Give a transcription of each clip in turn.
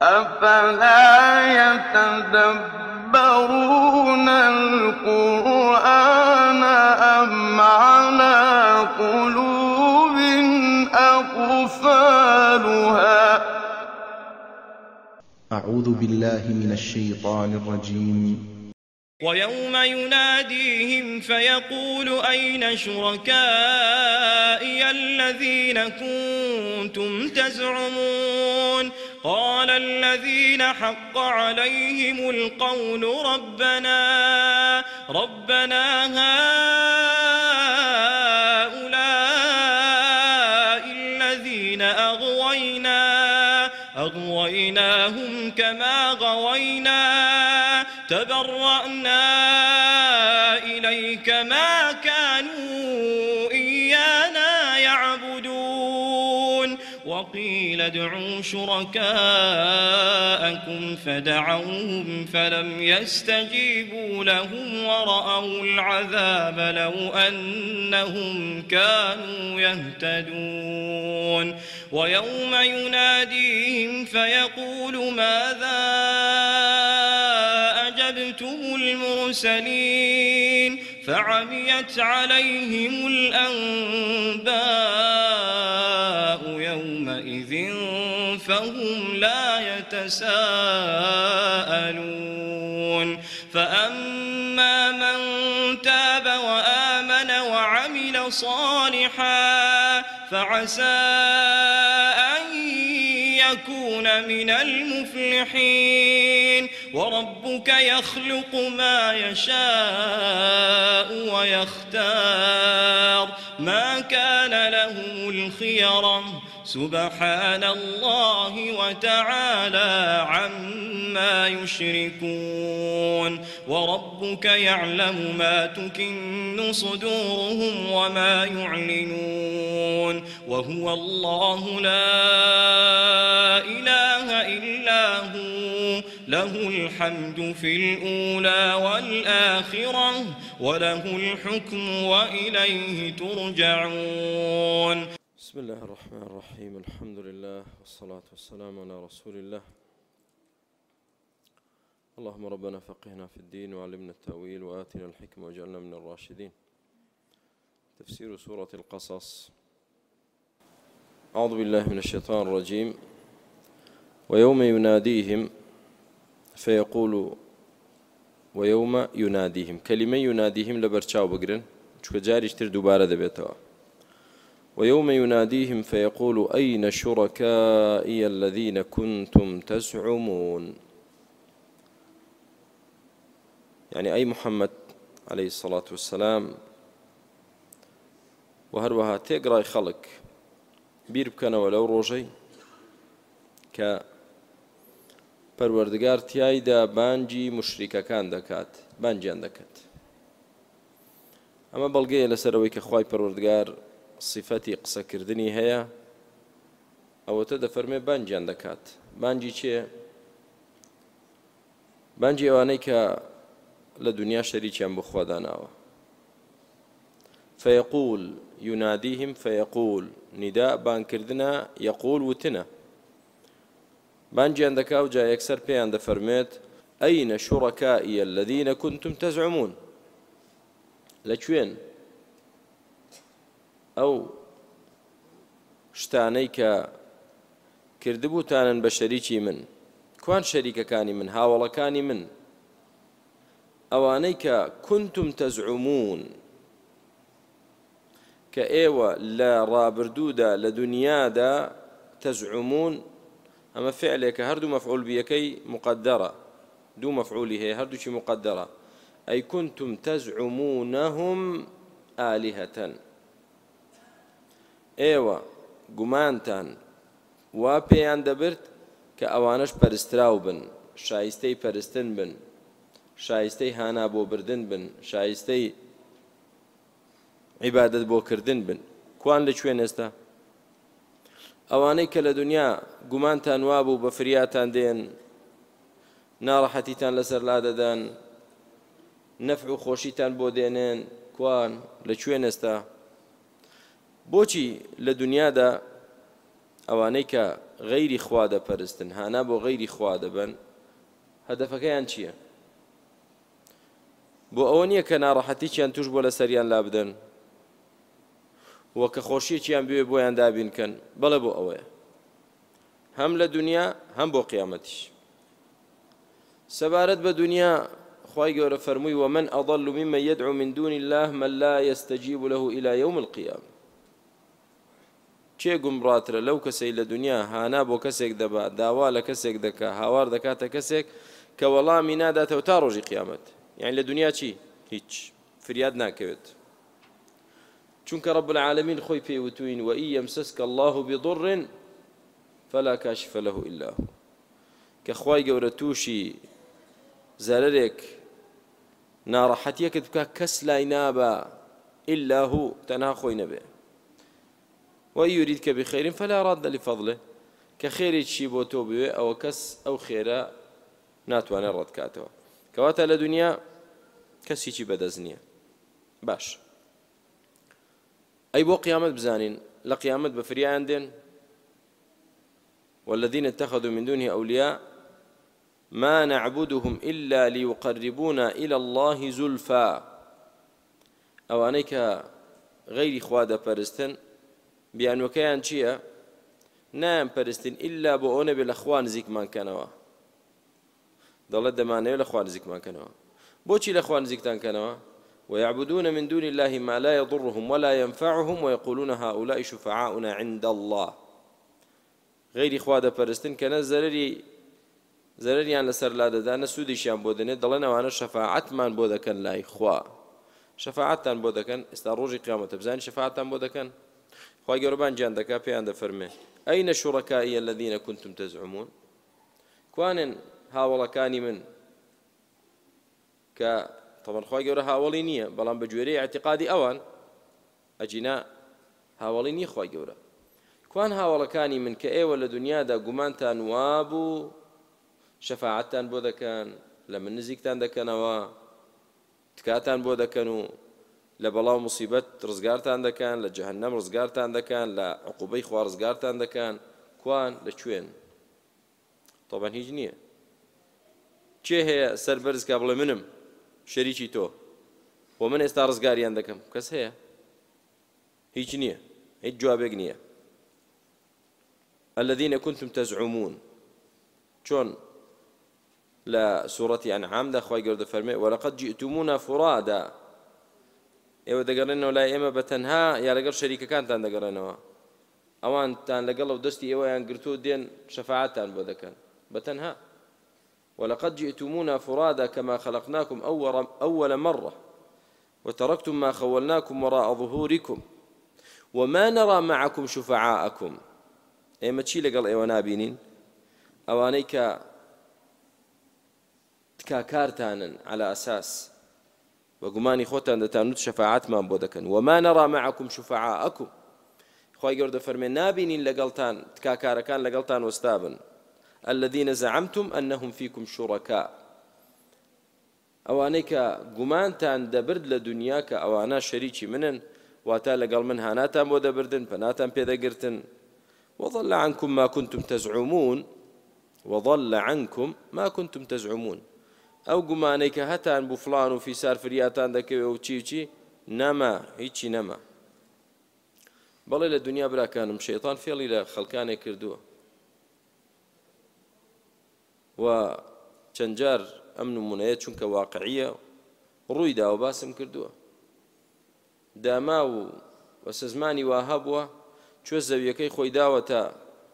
أفلا يتدبرون القرآن أم على قلوب أقفالها أعوذ بالله من الشيطان الرجيم. ويوم يناديهم فيقول أين شركائي الذين كنتم تزعمون قال الذين حق عليهم القول ربنا هؤلاء الذين أغويناهم كما غوينا تبرأنا إليك ما كانوا إيانا يعبدون وقيل ادعوا شركاءكم فدعوهم فلم يستجيبوا لهم ورأوا العذاب لو أنهم كانوا يهتدون ويوم يناديهم فيقول ماذا أجبتم المرسلين فعميت عليهم الأنباء يومئذ فهم لا يتساءلون فأما من تاب وآمن وعمل صالحا فعسى أن يكون من المفلحين وربك يخلق ما يشاء ويختار ما كان لهم الخيرة سبحان الله وتعالى عما يشركون وربك يعلم ما تكن صدورهم وما يعلنون وهو الله لا إله إلا هو له الحمد في الأولى والآخرة وله الحكم وإليه ترجعون. بسم الله الرحمن الرحيم الحمد لله والصلاة والسلام على رسول الله. اللهم ربنا فقهنا في الدين وعلمنا التأويل وآتنا الحكمة واجعلنا من الراشدين. تفسير سورة القصص. أعوذ بالله من الشيطان الرجيم. ويوم يناديهم فيقول ويوم يناديهم كلمة يناديهم لبرشاو بقرن شو جاريش تر دوبارة دبيتوا ويوم يناديهم فيقول أين شركائي الذين كنتم تزعمون يعني أي محمد عليه الصلاة والسلام وهروها تقرأ خلق بيربكنا ولو روجي ك پەروەردگار تیایدا بانجی مشریکەکان دەکات بانجیان دەکات ئەمە بەڵگەیە لەسەرەوەی کە خوای پەروەردگار صفەتی قسەکردنی هەیە ئەوەتە دەفەرمێ بانجیان دەکات بانجی چێ بانجی ئەوانەی کە لە دنیا شەریکیان بۆ خوا داناوە فيقول يناديهم فيقول نداء بانکردنە يقول وتنە بانجیان دەکا و جا یەکسەر پێیان دەفەرمێت ئەینە شوڕەکائیە الذین كنتم تزعمون لەکوێن ئەو شتانەی کە کردبووتانن بە شەریکی من کوان شەریکەکانی من هاوڵەکانی من ئەوانەی کە كنتم تزعمون کە ئێوە لە ڕابردوودا لە دنیادا تزعمون أما فعلك هردو مفعول بيكي مقدرة دو مفعولي هي هردو شي مقدرة أي كنتم تزعمونهم آلهة إيوة قمانتان وابيان دبرت كأوانش پرستراو بن شايستي پرستن بن شايستي هانا بو بردن بن شايستي عبادت بو کردن بن كوان لچوين استا ئەوانەی کە لە دنیا گومانتان وابوو بە فریاتان دێن ناڕەحەتیتان لەسەر لا دەدەن نەفع و خۆشیتان بۆ دێنێن کوان لەکوێن ئێستا بۆچی لە دنیادا ئەوانەی کە غەیری خوا دەپەرستن هانا بۆ غەیری خوا دەبن هەدەفەکەیان چییە؟ بۆ ئەوە نییە کە ناڕەحەتییان توش بۆ لە سەریان لا بدەن وە کە خۆشیەکیان بوێ بۆیان دابینکەن بەڵێ بۆ ئەوەیە هەم لە دنیا هەم بۆ قیامەتیش سەبارەت بە دنیا خوای گەورە فەرمووی ومن أضل ممن يدعو من دون الله من لا يستجيب له إلى يوم القيامة چێ گومڕاترە لەو کەسەی لە دنیا هانا بۆ کەسێک دەبا داوا لە کەسێک دەکا هاوار دەکاتە کەسێک کە وەڵامی ناداتەوە تا ڕۆژی قیامەت یعنی لە دنیا چی؟ هیچ فریاد ناکەوێت چونکە رب العالمین خۆی پێیوتوین وإن يمسسك الله بضر فلا كاشف له إلا هو کە خوای گەورە تووشی زەرەرێک ناڕەحەتیەکت بکە کەس لای نابە إلا هو تەنها خۆی نەبێ وإن يريدك بخير فلا راد لفضله کە خێرێکی بۆ تۆ بوێ ئەوە کەس ئەو خێرە ناتوانێت ڕەت کاتەوە کەواتە لە دنیا کەسێکی بەدەست نییە باش ئەی بۆ قیامەت بزانین لە قیامەت بە فریایان دێن والذين اتخذوا من دونه أولياء ما نعبدهم إلا ليقربونا إلى الله زلفى ئەوانەی کە غەیری خوا دەپەرستن بیانوەکەیان چییە؟ نایان پەرستن ئیلا بۆ ئەوە نەبێت لە خوا نزیکمان کەنەوە دەڵێت دەمانەوێت لە خوا نزیکمان کەنەوە بۆچی لە خوا نزیکتان کەنەوە؟ ويعبدون من دون الله ما لا يضرهم ولا ينفعهم ويقولون هؤلاء شفعاؤنا عند الله غەیری خوا دەپەرستن کە نە زەرەریان لەسەر لا دەدا نە سوودیشیان بۆ دەنێت دەڵێن ئەوانە شەفاعەتمان بۆ دەکەن لای خوا شەفاعەتتان بۆ دەکەن ئێستا ڕۆژی قیامەتە بزانین شەفاعەتتان بۆ دەکەن خوای گەورەبان گیان دەکا پێیان دەفەرمێ ئەینە شوڕەکائیە الذین كنتم تزعمون کوانن هاوڵەکانی من کە طبعا خوای گەورە هاوڵی نییە بەڵام بە گوێرەی اعتقادی ئەوان ئەجینا هاوڵی نییە خوای گەورە کوان هاوڵەکانی من کە ئێوە لە دنیادا گومانتان وابوو شەفاعەتتان بۆ دەکەن لە من نزیکتان دەکەنەوە تکاتان بۆ دەکەن و لە بەڵاو موسیبەت ڕزگارتان دەکەن لە جەهەنەم ڕزگارتان دەکەن لە عقوبەی خوا ڕزگارتان دەکەن کوان لەکوێن طبعا هیچ نییە کێ هەیە سەربەرز کا بڵێ منم شەریکی تۆ و من ئێستا ڕزگاریان دەکەم کەس هەیە هیچ نییە هیچ جوابێک نییە الذين كنتم تزعمون چۆن لە سوورەتی ئەنعامدا خوای گەورە دەفەرمێ وەلەقەد جئتمونا فرادا ئێوە دەگەڕێنەوە لای ئێمە بە تەنها یا لەگەڵ شەریکەکانتان دەگەڕێنەوە ئەوانتان لەگەڵ ئەو دەستی ئێوەیان گرتو دێن شەفاعەتتان بۆ دەکەن بە تەنها ولقد جئتمونا فرادا كما خلقناكم أول مرة وتركتم ما خولناكم وراء ظهوركم وما نرى معكم شفعاءكم ئێمە چی لەگەڵ ئێوە نابینین ئەوانەی کە تکاکارتانن على ئەساس بە گومانی خۆتان دەتانوت شەفاعەتمان بۆ دەکەن وما نرى معكم شفعاءكم خوای گەورە دەفەرمێ نابینین لەگەڵتان تکاکارەکان لەگەڵتان وەستابن الذين زعمتم أنهم فيكم شركاء ئەوانەی کە گومانتان دەبرد لە دنیا کە ئەوانە شەریکی منن واتە لەگەڵ من هاناتان بۆ دەبردن پەناتان پێدەگرتن وضل عنكم ما كنتم تزعمون وضل عنكم ما كنتم تزعمون ئەو گومانەی کە هەتان بوو فڵان و فیسار فریاتان دەکەوێ و چی نەما هیچی نەما بەڵێ لە دنیا براکانم شەیطان فێڵی لە خەڵکانێک کردووە و چەند جار ئەم نمونەیە چونکە واقعیە ڕوویدا و باسم کردووە داما و وەسە زمانی وا هەبووە کوێ زەویەکەی خۆی داوەتە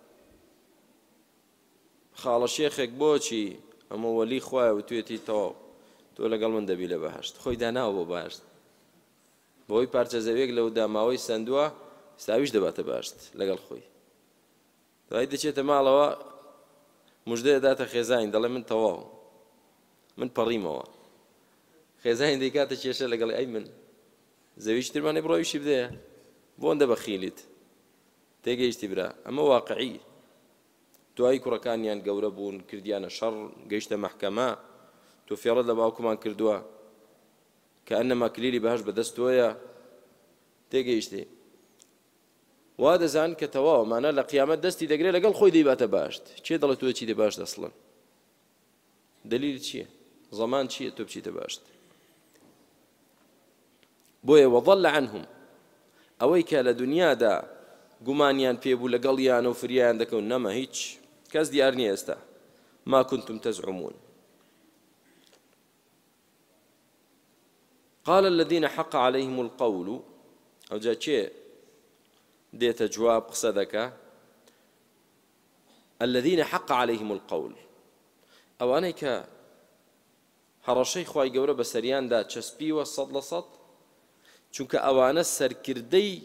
خاڵە شێخێک بۆچی ئەمە وەلی خوایە و توێتی تەواو تۆ لەگەڵ من دەبی لە بەهەشت خۆی داناوە بۆ بەهەشت بۆی پارچە زەویەک لەو داماوەی سندووە ستاویش دەباتە بەهەشت لەگەڵ خۆی دوای دەچێتە ماڵەوە مژدە دەداتە خێزانی دەڵێ من تەواو من پەڕیمەوە خێزانی دەیکاتە کێشە لەگەڵ ئەی من زەویش ترمانێ بڕۆیشی بدەیە بۆن دەبەخیلیت تێگەیشتی برا ئەمە واقعی دوای کوڕەکانیان گەورە بوون کردیانە شەڕ گەیشتە مەحکەمە تۆ فێڕەت لە باوکومان کردووە کە ئەنەما کلیلی بەهەشت بەدەست تۆیە تێگەیشتی وا دەزان کە تەواومانە لە قیامەت دەستی دەگرێت لەگەڵ خۆی دەیباتە باشت چێ دەڵێت تۆ چی دە باش دەسڵن دلیل چییە زەمان چییە تۆ بچیتە باشت بۆیە وەضەل عنهم ئەوەی کە لە دنیادا گومانیان پێبوو لەگەڵیان و فریان دەکەون نەما هیچ کەس دیار نییە ئێستا ما كنتم تزعمون قال الذين حق عليهم القول أو جا چه ديت جواب قصدك الذين حق عليهم القول أو أنك هەڕەشەی خوای گەورە بە سەریاندا چەسپیوە 100% چونکە ئەوانە سەرکردەی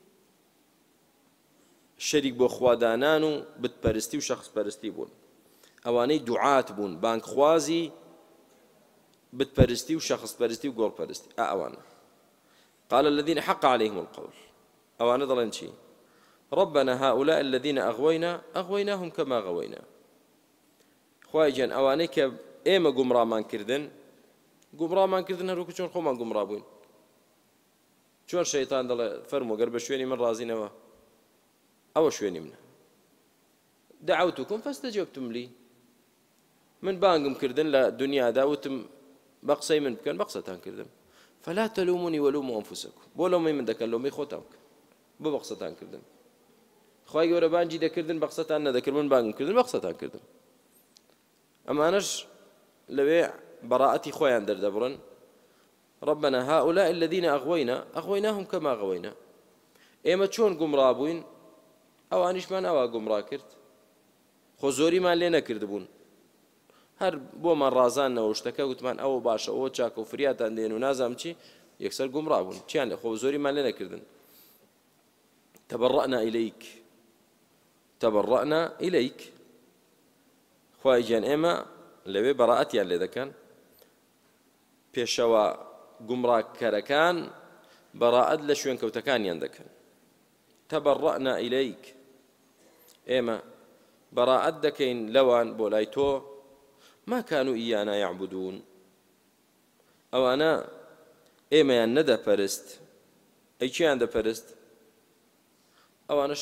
شەریک بۆ خوادانان و بتپەرستی و شەخصپەرستی بوون ئەوانەی دوعات بوون بانگخوازی بتپەرستی و شەخصپەرستی و گۆڵپەرستی ئەوانە قال الذين حق عليهم القول ئەوانە دەڵێن چی ربنا هؤلاء الذين أغويناهم كما غوينا خوای گیان ئەوانەی کە ئێمە گومڕامان کردن هەروکو چۆن خۆمان گومڕا بووین چۆن شەیتان دەڵێ فەرموو گەر بە شوێنی من ڕازینەوە ئەوە شوێنی منە دعوتكم فاستجبتم لي من بانگم کردن لە دنیادا وتم بە قسەی من بکەن بە قسەتان کردم فلا تلوموني ولوموا أنفسكم بۆ لەومەی من دەکەن لەومەی خۆتان بکەن بۆ بە قسەتان کردم خوای گەورە بانگی دەکردن بە قسەتان نەدەکرد من بانگم کردن بە قسەتان کردم ئەمانەش لەوێ بەڕائەتی خۆیان دەردەبڕن ربنا هؤلاء الذين أغويناهم كما غوينا ئێمە چۆن گومڕا بووین ئەوانیشمان ئەوا گومڕا کرد خۆ زۆریمان لێ نەکردبوون هەر بۆمان ڕازانەوە شتەکە وتمان ئەوە باشە ئەوە چاکە و فریاتان دێن و نازام چی یەکسەر گومڕا بوون چیان لە خۆ زۆریمان لێ نەکردن تبرأنا إليك خوای گیان ئێمە لەوێ بەڕائەتیان لێ دەکەن پێشەوە گومڕاکەرەکان بەڕائەت لە شوێن کەوتەکانیان دەکەن تبرأنا إليك ئێمە بەڕائەت دەکەین لەوان بۆ لای تۆ ما كانوا إيانا يعبدون ئەوانە ئێمەیان نەدەپەرست ئەی چیان دەپەرست ئەوانە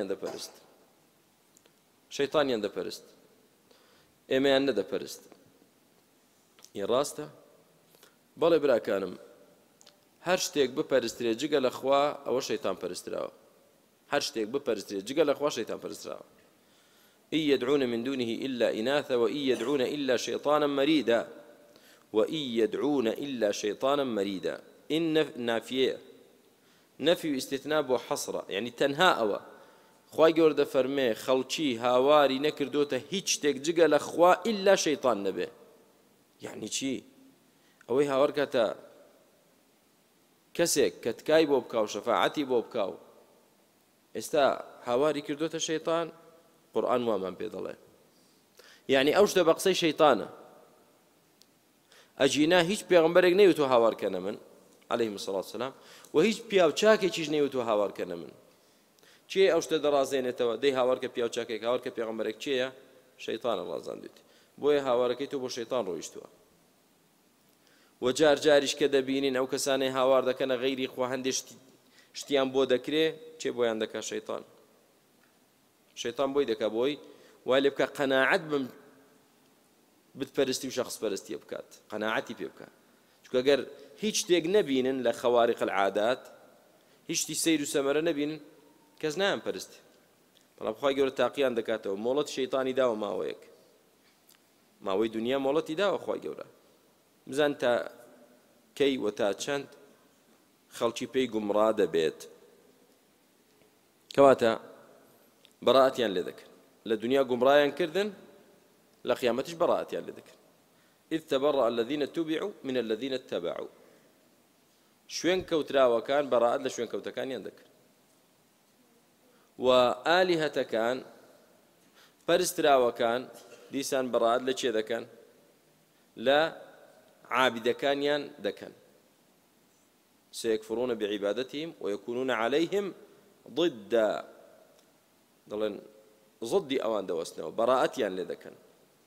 شەیتانیان دەپەرست ئێمەیان نەدەپەرست ئین ڕاستە بەڵێ براکانم هەر شتێک بپەرسترێ جگە لە خوا ئەوە شەیتان پەرستراوە هەر شتێک بپەرسترێ جگە لە خوا شەیتان پەرستراوە إن يدعون من دونه إلا إناثا وإن يدعون إلا شيطانا مريدا إن نافية نفي استثناء وحصرة يعني تنهاء أوا خوای گەورە دەفەرمێ خەڵکی هاواری نەکردوتە هیچ شتێک جگە لە خوا ئیلا شەیطان نەبێ یعنی چی ئەوەی هاوار کاتە کەسێک کە تکای بۆ بکاو شەفاعەتی بۆ بکاو ئێستا هاواری کردوتە شەیطان قورئان وامان پێ دەڵێ یعنی ئەو شتە بە قسەی شەیطانە ئەجینا هیچ پێغەمبەرێک نەیوتوە هاوارکەنە من عەلەیهیم السەڵاتو وەسەلام و هیچ پیاو چاکێکیش نەیوتوە هاوارکەنە من چێ ئەو شتە دەڕازێنێتەوە دەی هاوارکە پیاو چاکێک هاوارکە پێغەمبەرێک چێیە شەیطانە ڕازاندوێت بۆیە هاوارەکەی تۆ بۆ شەیطان ڕۆیشتووە و جار جاریش کە دەبینین ئەو کەسانەی هاوار دەکەنە غەیری خوا هەندێک شتیان بۆ دەکرێ چێ بۆیان دەکا شەیطان بۆی دەکا بۆی وای لێ بکە قەناعەت بم بتپەرستی و شەخصپەرستیە بکات قەناعەتی پێ بکات چونکە ئەگەر هیچ شتێک نەبینن لە خەوارق العادات هیچ شتی سەیر و سەمەرە نەبینن کەس نایان پەرستی بەڵام خوای گەورە تاقییان دەکاتەوە مۆڵەت شەیطانی داوە ماوەیەک ماوەی دنیا مۆڵەتی داوە خوای گەورە بزان تا کەی و تا چەند خەڵکی پێی گومڕا دەبێت کەواتە بەڕائەتیان لێ دەکەن لە دنیا گومڕایان کردن لە قیامەتیش بەڕائەتیان لێ دەکەن إذ تبرأ الذين اتبعوا من الذين اتبعوا شوێن کەوتراوەکان بەڕائەت لە شوێن کەوتەکانیان دەکەن و ئالیهەتەکان پەرستراوەکان دیسان بەڕائەت لە چێ دەکەن لە عابدەکانیان دەکەن سيكفرون بعبادتهم ويكونون عليهم ضدا دەڵێن ضدی ئەوان دەوەستنەوە بەڕائەتیان لێ دەکەن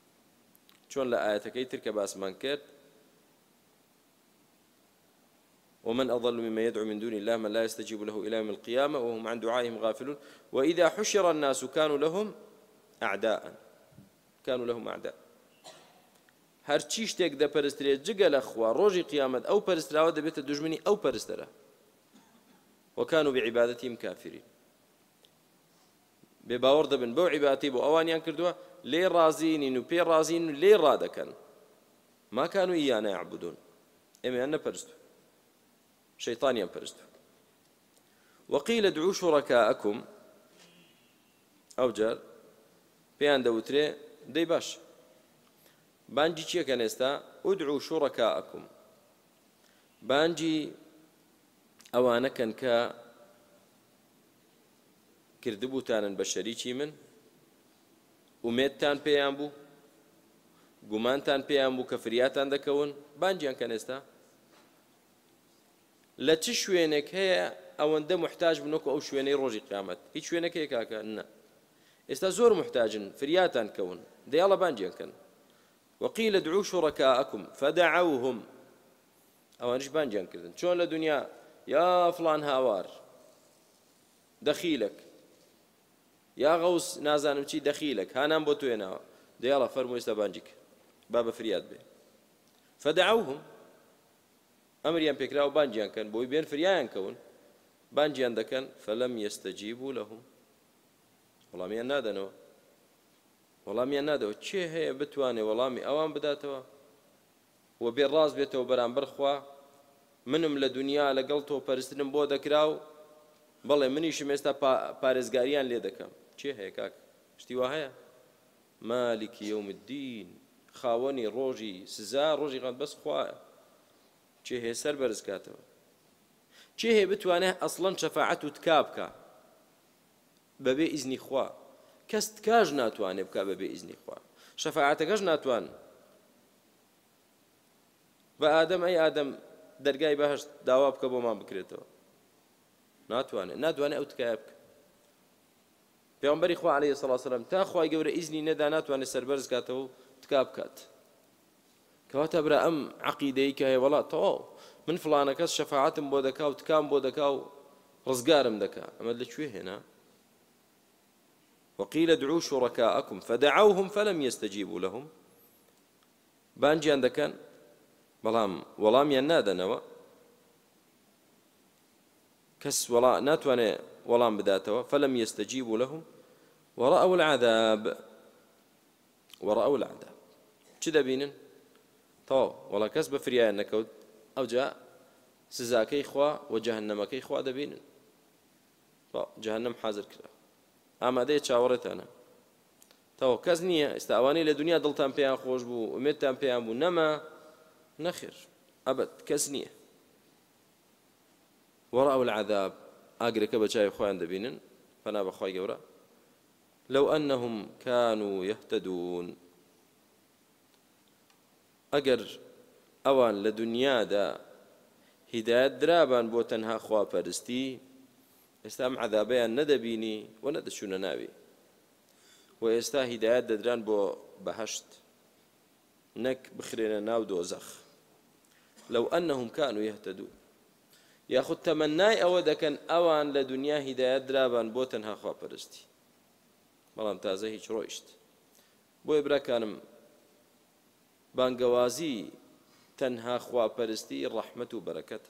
چۆن لە ئاەتەکەی تر کە باسمان کرد ومن أضل ممن يدعو من دون الله من لا يستجيب له إلى يوم القيامة وهم عن دعائهم غافلون وإذا حشر الناس كانوا لهم أعداء هەرچی شتێک دەپەرسترێت جگە لە خوا ڕۆژی قیامەت ئەو پەرستراوە دەبێتە دوژمنی ئەو پەرستەرە وكانوا بعبادتهم كافرين بباور دەبن بەو عیبادەتی بۆ ئەوانیان کردووە لێ ڕازین و پێ ڕازین و لێ ڕادەکەن ما كانوا إيانا يعبدون ئێمەیان نەپەرستووە شەیطانیان پەرستووە وقيل ادعوا شركاءكم ئەو جار پێیان دەوترێ دەی باش بانجی چیەکەن ئێستا ادعوا شركاءكم بانجی ئەوانەکەن کە کردبووتانن بە شەریکی من ئومێدتان پێیان بوو گومانتان پێیان بوو کە فریاتان دەکەون بانجیان کەن ئێستا لە چ شوێنێک هەیە ئەوەندە محتاج بنۆکە ئەو شوێنەی ڕۆژی قیامەت هیچ شوێنێک هەیە کاکە نە ئێستا زۆر محتاجن فریاتان کەون دەیاڵە بانجیان کەن وقيل ادعوا شركاءكم فدعوهم ئەوانش بانجیان کردن چۆن لە دنیا یا فلان هاوار دەخیلك یا غەوس نازانم چی دەخیلك هانام بۆ توێناوە دەیاڵە فەرمووی ئێستا بانجیک با بە فریاد بێ فدعوهم ئەمریان پێکراوە بانجیان کەن بۆی بێن فریایان کەون بانجیان دەکەن فلم يستجيبوا لهم وەڵامیان نادەنەوە وەڵامیان نادەوە چێ هەیە بتوانێ وەڵامی ئەوان بداتەوە و بێ ڕاست بێتەوە بەرامبەر خوا منم لە دنیا لەگەڵ تۆ پەرستنم بۆ دەکراو بەڵێ منیشم ئێستا پارێزگاریان لێ دەکەم چێ هەیە کاک شتی وا هەیە مالکی یوم الدین خاوەنی ڕۆژی سزا ڕۆژی قیامەت بەس خوایە چێ هەیە سەر بەرز کاتەوە چێ هەیە بتوانێت ئەسڵەن شەفاعەت و تکا بکە بەبێ ئیزنی خوا کەس تکاژ ناتوانێ بکە بەبێ ئیزنی خوا شەفاعەتەکەش ناتوان بە ئادەم ئەی ئادەم دەرگای بەهەشت داوا بکە بۆمان بکرێتەوە ناتوانێت ئەو تکایە بکە پێغەمبەری خوا عەلەیهی سەڵاتو وسەلام تا خوای گەورە ئیزنی نەدا ناتوانێت سەربەرز کاتەوە و تکا بکات کەواتە برا ئەم عەقیدەی کە هەیە وەڵا تەواو من فڵانە کەس شەفاعەتم بۆ دەکا و تکام بۆ دەکا و ڕزگارم دەکا ئەمە لەکوێ هێنا وقيل ادعوا شركاءكم فدعوهم فلم يستجيبوا لهم بانجیان دەکەن بەڵام وەڵامیان نادەنەوە کەس ناتوانێ وەڵام بداتەوە فلم يستجيبوا لهم ورأوا العذاب چ دەبینن تەواو وەڵا کەس بە فریایان نەکەوت ئەوجا سزاکەی خوا و جەهەنەمەکەی خوا دەبینن جەهەنەم حازر کرا ئامادەیە چاوەڕێتانە تەواو کەس نییە ئێستا ئەوانەی لە دنیا دڵتان پێیان خۆش بوو ئومێدتان پێیان بوو نەما نەخێر ئەبەد کەس نییە وەڕەو العذاب ئاگرەکە بە چاوی خۆیان دەبینن پەنا بەخوای گەورە لەو ئەنەهم كانوا يهتدون ئەگەر ئەوان لە دنیادا هیدایەت درابان بۆ تەنها خواپەرستی ئێستا ئەم عەذابەیان نەدەبینی و نەدەچوونە ناوی و ئێستا هیدایەت دەدران بۆ بەهەشت نەک بخرێنە ناو دۆزەخ لەو ئەنەهم كانوا يهتدون یاخود تەمەنای ئەوە دەکەن ئەوان لە دنیا هیدایەت درابان بۆ تەنها خواپەرستی بەڵام تازە هیچ ڕۆیشت بۆیە براکانم بانگەوازی تەنها خواپەرستی ڕەحمەت و بەرەکەت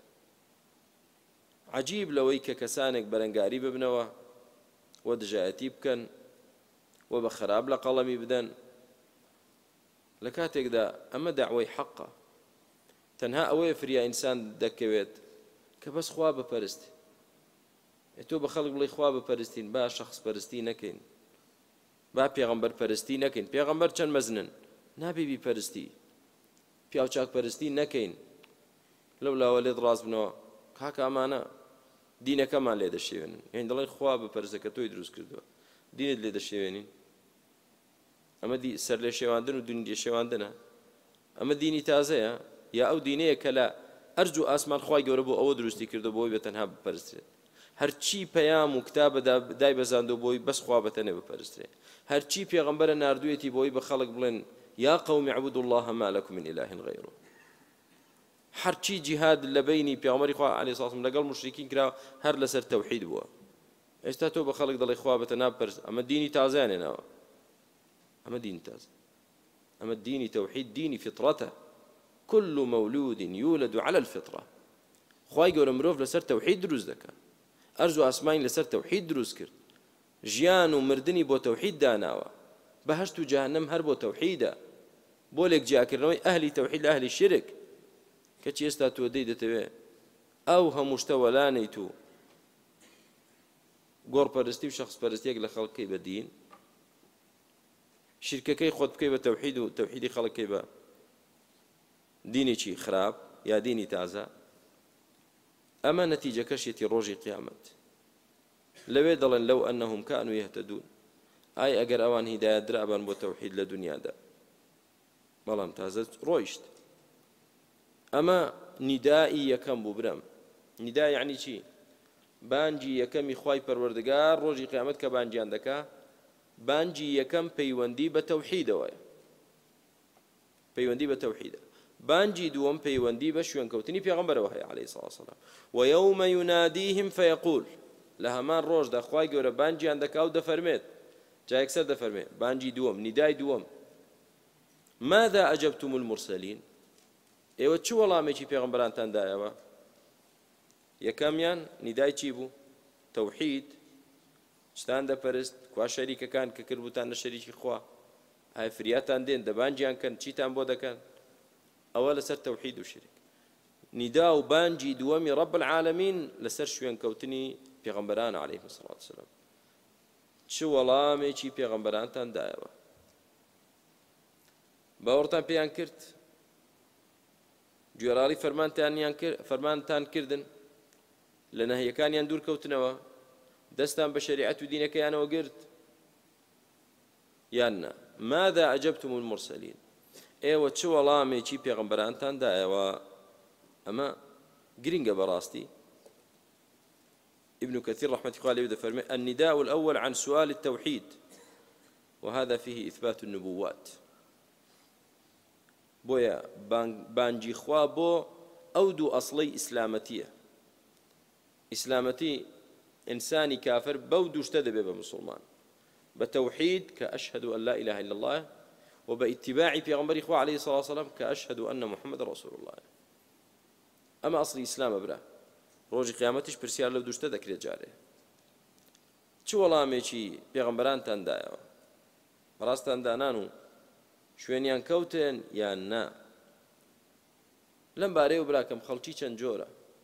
عجیب لەوەی کە کەسانێک بەرەنگاری ببنەوە و دژایەتی بکەن و بە خراپ لە قەڵەمی بدەن لە کاتێکدا ئەمە داعوەی حەقە تەنها ئەوەیە فریا ئینسان دەکەوێت کە بەس خوا بپەرست تۆ بە خەڵک بڵێ خوا بپەرستین با شەخص پەرستی نەکەین با پێغەمبەر پەرستی نەکەین پێغەمبەر چەند مەزنن نابێ بیپەرستی پیاو چاک پەرستی نەکەین لەو لاوە لێت ڕاست بنەوە کاکە ئەمانە دینەکەمان لێ دەشێوێنن یعنی دەڵێن خوا بپەرستە کە تۆی دروست کردووە دینت لێ دەشێوێنین ئەمە سەر لێ شێواندن و دنیا شێواندنە ئەمە دینی تازەیە یا ئەو دینەیە کە لە ئەرج و ئاسمان خوای گەورە بۆ ئەوە دروستی کردو بۆی بەتەنها بپەرسترێت هەرچی پەیام و کتابە دای بەزاندۆ بۆی بەس خوا بەتەنێ بپەرسترێت هەرچی پێغەمبەرە ناردوویەتی بۆی بە خەڵک بڵێن یا قەومی اعبدوا الله ما لكم من إله غيره هەرچی جیهاد لە بینی پێغەمبەری خوا عەلەیهی سڵام لەگەڵ مشریکین کرا هەر لەسەر تەوحید بووە. ئێستا تۆ بە خەڵک دەڵێ خوا بەتە ناپەرست، ئەمە دینی تازایانێناوە، ئەمە دینی تازە، ئەمە دینی تەوحید دینی فطرەتە. كل مولود يولد على الفطرة. خوای گەورە مرۆڤ لەسەر تەوحید دروست دەکات، ئەرز و ئاسمانی لەسەر تەوحید دروست کرد، ژیان و مردنی بۆ تەوحید داناوە، بەهەشت و جەهەنەم هەر بۆ تەوحیدە، بۆ لێکجیاکردنەوەی ئەهلی تەوحید لە ئەهلی شرک. کەچی ئێستا تۆ دەی دەتەوێت ئەو هەموو شتە وەلانەیت و گۆڕپەرستی و شەخصپەرستیەک لە خەڵکەی بە دین، شیرکەکەی خۆت بکەی بە تەوحید و تەوحیدی خەڵکەی بە دینێکی خراپ یا دینی تازە، ئەمە نەتیجەکەشێتی ڕۆژی قیامەت. لەوێ دەڵێن لەو ئەنەهم کانوا یهتەدون، ئای ئەگەر ئەوان هیدایەت درابن بۆ تەوحید لە دنیادا، بەڵام تازە ڕۆیشت. ئەمە نیدائی یەکەم بوو برم. نیدا یعنی چی؟ بانجی یەکەمی خوای پەروەردگار ڕۆژی قیامەت کە بانجیان دەکا، بانجی یەکەم پەیوەندی بە تەوحیدەوەیە، پەیوەندی بە تەوحیدە. بانجی دووەم پەیوەندی بە شوێنکەوتنی پێغەمبەرەوە هەیە عەلەیهی سڵام وسەلام. وەیەومە یونادیهم فەیەقول، لە هەمان ڕۆژدا خوای گەورە بانجیان دەکا و دەفەرمێت، جا یەکسەر دەفەرمێت، بانجی دووەم، نیدای دووەم، ماذا ئەجەبتم المرسەلین، ئێوە چ وەڵامێکی پێغەمبەرانتان دایەوە؟ یەکەمیان نیدای چی بوو؟ تەوحید، شتان دەپەرست، کوا شەریکەکان کە کردبووتان لە شەریکی خوا، ئایا فریاتان دێن دەبانجیان کەن، چیتان بۆ دەکەن؟ ئەوە لەسەر تەوحید و شرک. نیدا و بانجی دووەمی ڕەب العالەمین لەسەر شوێنکەوتنی پێغەمبەران عەلەیهیم السەڵات وەسەلام. چ وەڵامێکی پێغەمبەرانتان دایەوە؟ باوەڕتان پێیان کرد؟ گوێڕاڵی فەرمانتان کردن؟ لە نەهیەکانیان دوورکەوتنەوە؟ دەستان بە شەریعەت و دینەکەیانەوە گرت؟ یان نا؟ ماذا ئەجەبتم المرسەلین، ئێوە چ وەڵامێکی پێغەمبەرانتان دایەوە؟ ئەمە گرنگە بەڕاستی. ابن كثير رحمة الله عليه فرمى النداء الأول عن سؤال التوحيد، وهذا فيه إثبات النبوات. بويا بانجي خوا بو أودو أصلي إسلامتية، إسلامتي إنساني كافر بودو اشتدى بمسلمان، بتوحيد كأشهد أن لا إله إلا الله، وباتباع پیغمبر إخوة عليه الصلاة والسلام كأشهد أن محمد رسول الله. أما أصل إسلام برا ڕۆژی قیامەتیش پرسیار لەو دووشتە دەکرێت جارێ. چ وەڵامێکی پێغەمبەرانتان دایەوە؟ ڕاستان دانان و شوێنیان کەوتن یان نا؟ لەم بارەیە براکەم خەڵکی چەند جۆرە.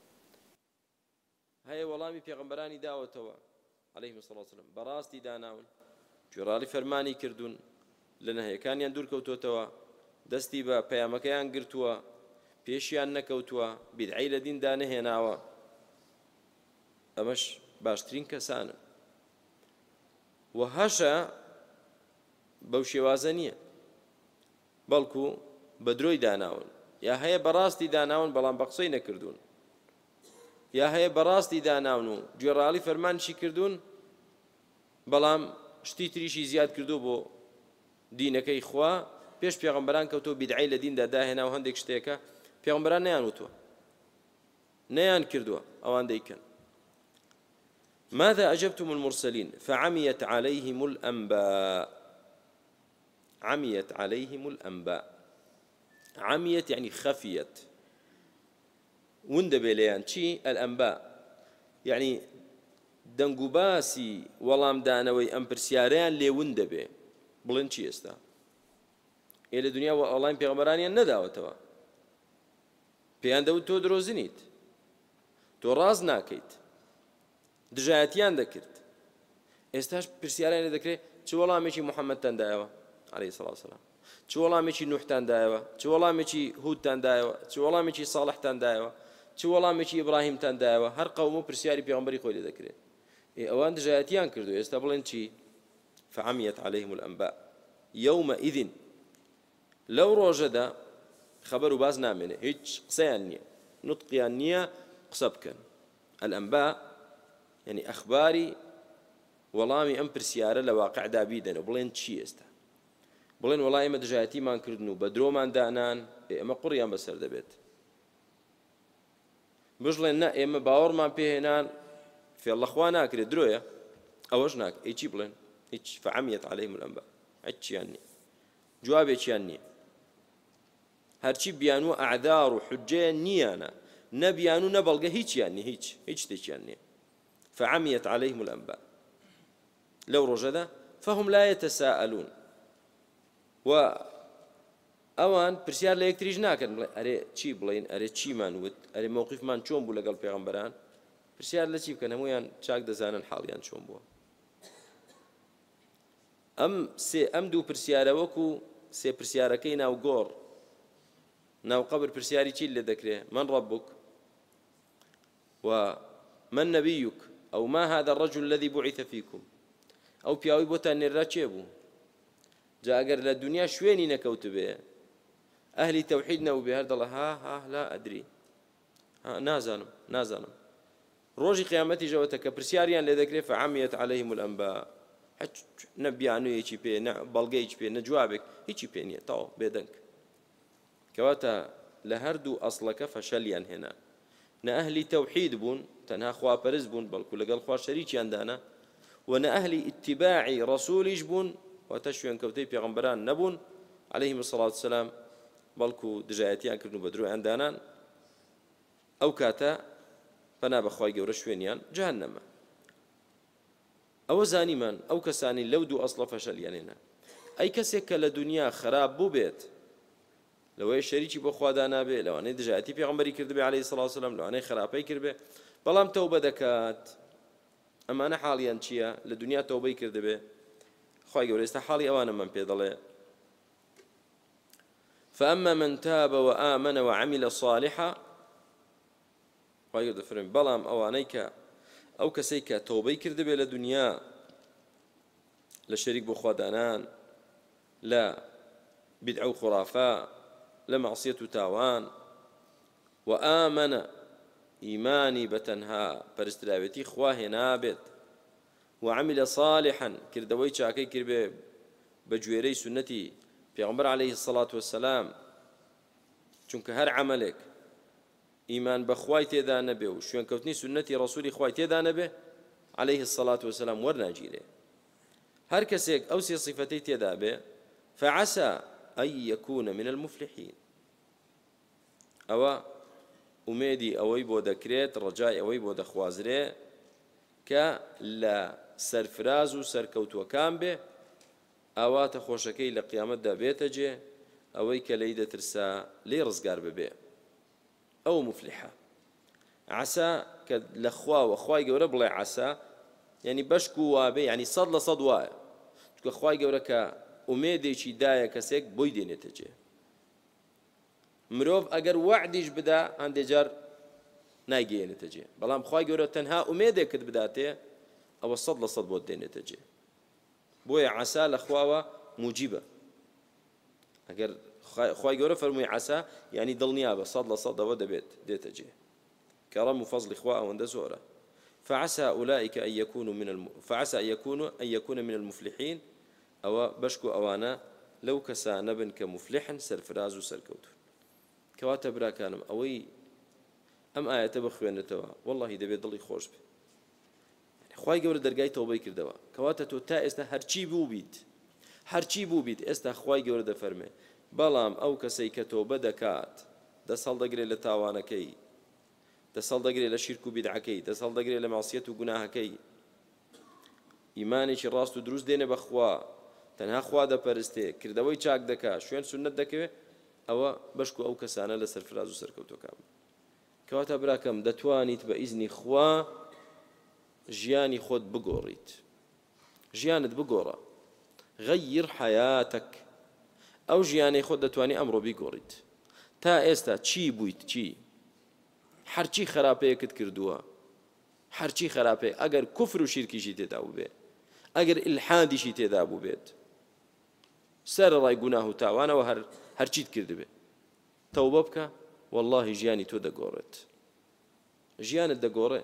هەیە وەڵامی پێغەمبەرانی داوەتەوە عەلەیهیم السەڵات وەسەلام، بەڕاستی داناون، گوێڕاڵی فەرمانی کردوون، لە نەهیەکانیان دوورکەوتوتەوە، دەستی بە پەیامەکەیان گرتووە، پێشیان نەکەوتووە، بیدعەی لە دیندا نەهێناوە. ئەمەش باشترین کەسانن. و هەشە بەو شێوازە نییە، بەڵکو بە درۆی داناون، یا هەیە بەڕاستی داناون بەڵام بە قسەی نەکردوون، یا هەیە بەڕاستی داناون و گوێڕاڵی فەرمانشی کردوون بەڵام شتی تریشی زیاد کردو بۆ دینەکەی خوا، پێش پێغەمبەران کەوتۆ بیدعەی لە دیندا داهێنا و هەندێک شتێکە پێغەمبەران نەیانوتوە، نەیان کردووە، ئەوان دەیکەن. ماذا أجبتم المرسلين فعميت عليهم الأنباء. عميت عليهم الأنباء، عميت يعني خفيت، وندبه ليان شي الأنباء يعني دنگوباسي ولام دانوي أمبرسياريان لي وندبه بلن شي استا إلى الدنيا والله بيغمرانيا نداوتوا بيان دو تو دروزنيت تو راز ناكيت دژایەتیان دەکرد. ئێستاش پرسیارانە دەکرێت چ وەڵامێکی محەممەدتان دایەوە عەلەیهی سەڵات وسەلام، چ وەڵامێکی نوحتان دایەوە، چ وەڵامێکی هودتان دایەوە، چ وەڵامێکی ساڵحتان دایەوە، چ وەڵامێکی ئیبراهیمتان دایەوە. هەر قەوم و پرسیاری پێغەمبەری خۆی لێ دەکرێت. ئەوان دژایەتیان کردو، ئێستا بڵێن چی؟ فعميت عليهم الأنباء يومئذ، لەو ڕۆژەدا خەبەر و باز نامێنێ، هیچ قسەیان نییە، نوتقیان نییە قسە بکەن. الأنباء يعني أخباري وەڵامی ئەم پرسیارە لە واقعدا بیدەن و بڵێن چی ئێستا؟ بڵێن وەڵای ئێمە دژایەتیمان کردن و بە درۆمان دانان، ئێمە قوڕیان بەسەر دەبێت. بژڵێن نە ئێمە باوەڕمان پێهێنان فێڵەخوا ناکرێت درۆیە ئەوەش ناک هیچی بڵێن هیچ فعەمیەت عەلەیهیم الئەنباء هیچیان نییە جوابێکیان نییە هەرچی بیان و ئەعدار و حوجەیە نییانە نەبیان و نەبەڵگە هیچیان نییە هیچ شتێکیان نییە فعەمیەت عەلەیهیم الئەنباء لەو ڕۆژەدا فهم لا يتساءلون و ئەوان پرسیار لە یەکتریش ناکەن بڵێ ئەرێ چی بڵین ئەرێ چیمان وت ئەرێ مووقیفمان چۆن بوو لەگەڵ پێغەمبەران پرسیار لە چی بکەن هەمویان چاک دەزانن حاڵیان چۆن بووە ئەم دوو پرسیارە وەکو سێ پرسیارەکەی ناو گۆڕ ناو قەبر پرسیاری چی لێ دەکرێ من ربك ومن نبيك أو ما هذا الرجل الذي بعث فيكم ئەو پیاوەی بۆتان نێررا چێ بوو جا ئەگەر لە دنیا شوێنی نەکەوت بێ ئەهلی تەوحید نەبوو بێ هەر دەڵێ ها لا ئەدری نازانم ڕۆژی قیامەتی ژەوەتە کە پرسیاریان لێ دەکرێت فعەمیەت عەلەیهیم الئەنباء نە بیانوویەکی پێ نە بەڵگەیەکی پێ نە جوابێک هیچی پێ نییە تەواو بێدەنگ کەواتە لە هەردوو ئەسڵەکە فەشەلیان هێنا نە ئەهلی تەوحید بوون تەنها خواپەرست بوون بەڵکو لەگەڵ خوا شەریکیاندانا وەنە ئەهلی ئیتیباعی ڕەسوولیش بوون واتە شوێنکەوتەی پێغەمبەران نەبوون عەلەیهیم السەڵات وسەلام بەڵکو دژایەتیان کردن بە درۆیان دانان ئەو کاتە پەنا بەخوای گەورە شوێنیان جەهەنەمە ئەوە زانیمان ئەو کەسانی لەو دوو ئەسڵە فەشەلیانێنە ئەی کەسێک کە لە دنیا خراپ بوو بێت لەوەی شەریکی بۆ خوا دانابێ لەوانەی دژایەتی پێغەمبەری کردبێ عەلەیهی سەڵات وسەلام لەوانەی خراپەی کردبێ بەڵام تەوبە دەکات ئەمانە حاڵیان چییە لە دنیا تەوبەی کردبێ خوای گەورە ئێستا حاڵی ئەوانەمان پێ دەڵێ فأما من تاب وآمن وعمل صالحا خوای گەورە دەفەرمێ بەڵام ئەوانەی کە ئەو کەسەی کە تەوبەی کردبێ لە دنیا لە شەریک بۆ خوادانان لە بدعە و خوڕافە لە مەعسیەت و تاوان وآمن ئیمانی بەتەنها پەرستراوێتی خوا هێنابێت وعمل صالحا کردەوەی چاکەی کردبێ بە گوێرەی سنەتی پێغەمبەر عەلەیهی السەڵات وەسەلام چونکە هەر عەمەلێک ئیمان بەخوای تێدا نەبێ و شوێنکەوتنی سنەتی ڕەسوولی خوای تێدا نەبێ عەلەیهی السەڵات وەسەلام وەرناگیرێ هەر کەسێک ئەو سێ صیفەتەی تێدا بێ فعسى أن يكون من المفلحين ئەوە ئومێدی ئەوەی بۆ دەکرێت ڕەجای ئەوەی بۆ دەخوازرێ کە لە سەرفراز و سەرکەوتووەکان بێ ئاواتە خۆشەکەی لە قیامەتدا بێتە جێ ئەوەی کە لەی دەترسا لێ ڕزگار ببێ ئەو مفلحە عسا کە لە خواوە خوای گەورە بڵێ عسا یعنی بەشک و وابێ یعنی 100% وایە چونکە خوای گەورە کە ئومێدێکی دایە کەسێک بۆی دێنێتە جێ مرۆڤ ئەگەر وعدیش بدا هەندێک جار نایگەیەنێتە جێ بەڵام خوای گەورە تەنها ئومێدێکت بداتێ ئەوە 100% بۆ دێنێتە جێ بۆیە عسا لە خواوە موجیبە ئەگەر خوای گەورە فەرمووی عسا یعنی دڵنیا بە 100% ئەوە دەبێت دێتە جێ كرم وفضل خوا وند زورة فعسى أولئك أن يكونوا من المفلحين أو بشكو أوانا لو كسا نبن كمفلحا سرفراز وسركوت كواتب را كانم أوي أم آية بخوين توا والله دبي ضلي خوش به خواهي قبل درجاي توبي كردوا كواتة تا استا هرچی بوبید استا خواهي قبل دفرمه بلام أو كسي كتوبة دكات دسال دقري لتاوانكي دسال دقري لشرك بدعكي دسال دقري لمعصية وجناهكي إيماني شراست ودروس دين بخوا تنها خوا دا پرسته كردوي چاك دكا شوين سنت دكوه أو بشكو أو كسانا لسرفراز وسركوتو كام كواتا براكم دتوانيت بإذن خوا جياني خود بقوريت جيانت بقورا غير حياتك أو جياني خود دتواني أمرو بقوريت تا استا چي بويت چي هرچی خراپه کت کردووە هەرچی خراپێ ئەگەر کوفر و شیرکیشی تێدا بوو بێ ئەگەر ئیلحادیشی تێدا بوو بێت سەرڕای گوناه و تاوانەوە هەرچیت کردبێ تەوبە بکە والله ژیانی تۆ دەگۆڕێت ژیانت دەگۆڕێ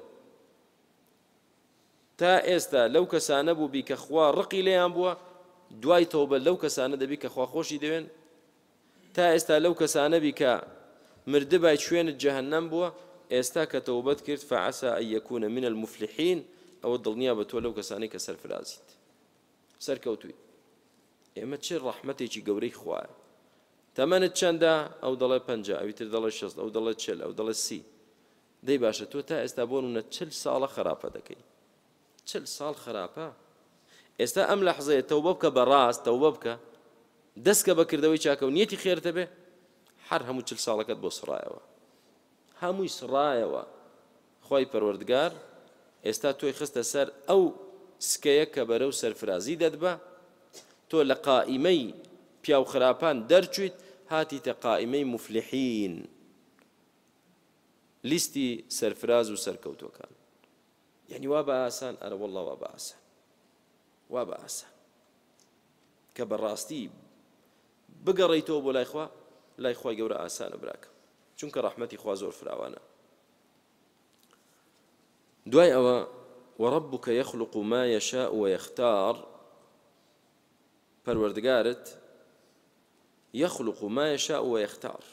تا ئێستا لەو کەسانە بوو بی کە خوا ڕقی لێیان بووە دوای تەوبە لەو کەسانە دەبی کە خوا خۆشی دەوێن تا ئێستا لەو کەسانە بی کە مردبای شوێنت جەهەنەم بووە ئێستا کە تەوبەت کرد فعسى أن يكون من المفلحين ئەوە دڵنیا بە تۆ لەو کەسانەی کە سەرفرازیت سەرکەوتووی ئێمە چه ڕەحمەتێکی گەورەی خوایە تەمەنت چەندە ئەو دەڵێ 50 ئەویتر دەڵێ 60 ئەو دەڵێ 40 ئەو دەڵێ 30 دەی باشە تۆ تا ئێستا بۆ نمونە 40 ساڵە خراپە دەکەی 40 ساڵ خراپە ئێستا ئەم لەحزەیە تەوبە بکە بەڕاست تەوبە بکە دەستکە بەکردەوەی چاکە و نیەتی خێرتە بێ هەر هەموو 40 ساڵەکەت بۆ سڕایەوە هەمووی سڕایەوە خۆی پەروەردگار ئێستا تۆی خستە سەر ئەو سکەیە کە بەرەو سەرفرازی دەدبە تۆ لە قائیمەی پیاو خراپان دەرچوویت هاتیتە قائیمەی مفلحین لیستی سەرفراز و سەرکەوتوەکان یعنی وا بە ئاسان ئەرە وەڵڵا وا بە ئاسان وا بە ئاسان کە بەڕاستی بگەڕێیتەوە بۆ لای خوای گەورە ئاسانە براکە چونکە ڕەحمەتی خوا زۆر فراوانە دوای ئەوە وربك يخلق ما يشاء ويختار پەروەردگارت يخلق ما يشاء ويختار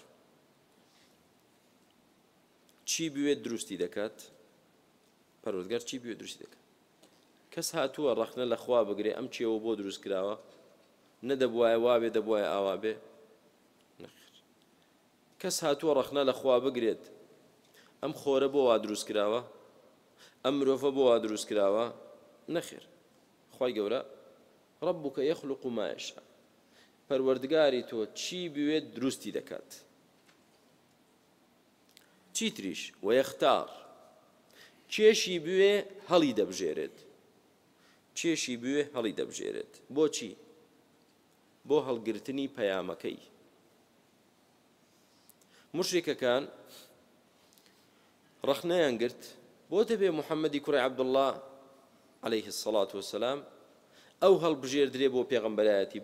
چی بوێت دروستی دەکات پەروەردگار چی بوێت دروستی دەکات کەس هاتووە ڕەخنە لە خوا بگرێ ئەم چیەوە بۆ دروست کراوە نەدەبوایە وابێ دەبوایە ئاوا بێ نەخێر کەس هاتووە ڕەخنە لە خوا بگرێت ئەم خۆرە بۆ وا دروست کراوە ئەم مرۆڤە بۆ وا دروست کراوە نەخێر خوای گەورە ربك يخلق ما يشاء پەروەردگاری تۆ چی بوێت دروستی دەکات چیتریش وەیەختار کێشی بوێ هەڵی دەبژێرێت کێشی بوێ هەڵی دەبژێرێت بۆچی بۆ هەڵگرتنی پەیامەکەی مشریکەکان ڕەخنەیان گرت بۆ دەبێ محەممەدی کوڕی عەبدوڵڵا عەلەیه السەڵات وەسەلام ئەو هەڵبژێردرێ بۆ پێغەمبەرایەتی